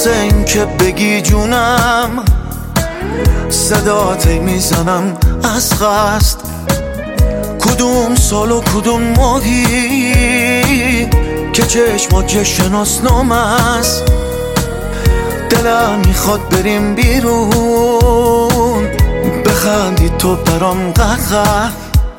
واسه این که بگی جونم، صداتی میزنم از قصد. کدوم سال و کدوم ماهی که چشمات شناسنامه است. دلم میخواد بریم بیرون، بخندی تو برام قهقه،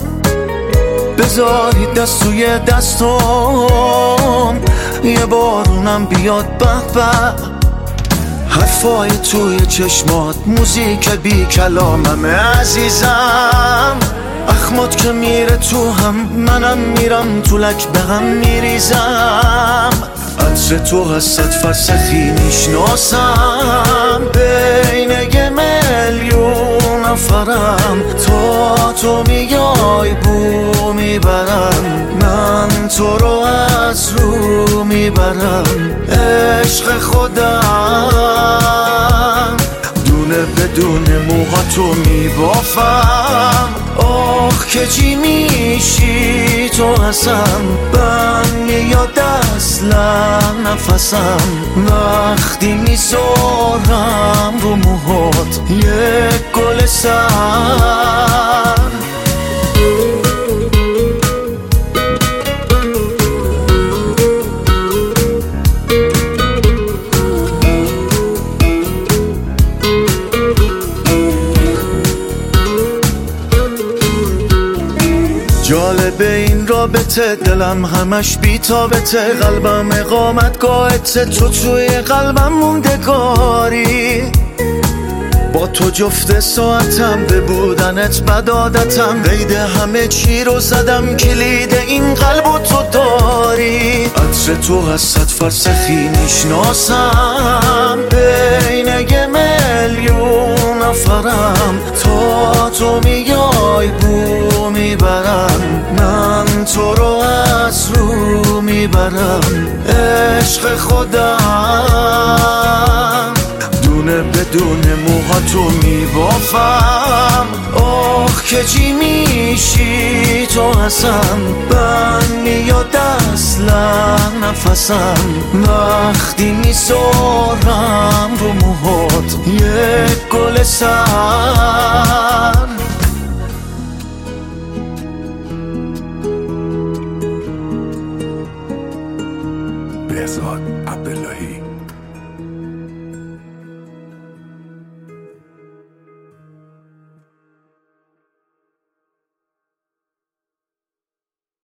بذاری دست توی دستم، یه بارونم بیاد به به. حرفای توی چشمات موزیک بی کلاممه عزیزم. اخمات که میره تو هم، منم میرم تو لک به هم میریزم. عطر تو از 100 فرسخی میشناسم، بین یه میلیون نفرم. تا تو میای بو میبرم، من تو رو از رو میبرم. عشق خودم دونه بدون موهاتو میبافم. آخ که چی میشی تو هستم، من میاد اصلا نفسم. وقتی میذارم رو موهات یک گل سر. جالبه این رابطه، دلم همش بی‌تابته. قلبم اقامتگاهته، تو توی قلبم موندگاری. با تو جفت ساعتم، به بودنت بد عادتم. قید همه چی رو زدم، کلید این قلب و تو داری. عطر تو از 100 فرسخی میشناسم، بین یه میلیون نفرم. تا تو میای بو میبرم، من تو رو از رو میبرم. عشق خودم دونه بدون موهاتو میبافم. آخ که چی میشی تو هستم، من میاد اصلا نفسم. وقتی میذارم رو موهات یک گل سر. بهزاد عبداللهی